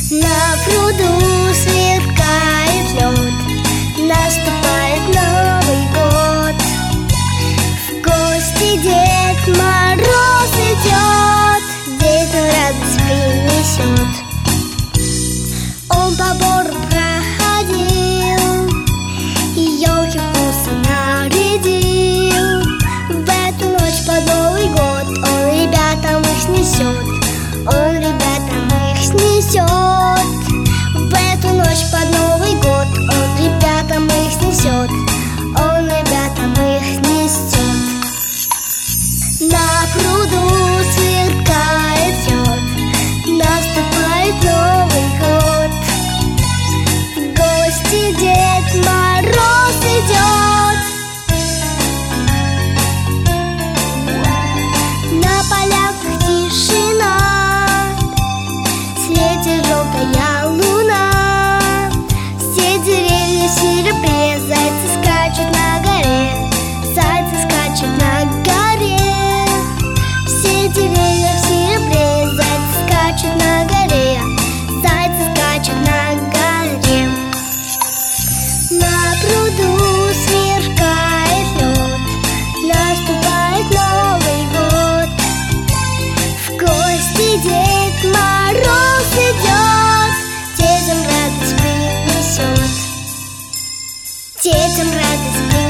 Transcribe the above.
На пруду сверкает лед, наступает Новый год. В гости Дед Мороз идет, детям радость принесет. Он по бору проходил и елки вкусно нарядил. В эту ночь под Новый год он ребятам их снесет. Он ребятам их снесет. В эту ночь под Новый год он ребятам их снесет. Он ребятам их снесет. На пруду сверкает лед, наступает Новый год. В гости Дед Мороз идет. На полях тишина, светит желтая луна. Все деревья в серебре, зайцы скачут на горе. Зайцы скачут на горе. Все деревья в серебре, зайцы скачут на горе. Зайцы скачут на горе. На пруду сверкает лед, наступает Новый год. В гости Дед Мороз идет, детям радость принесет. Детям радость принесет.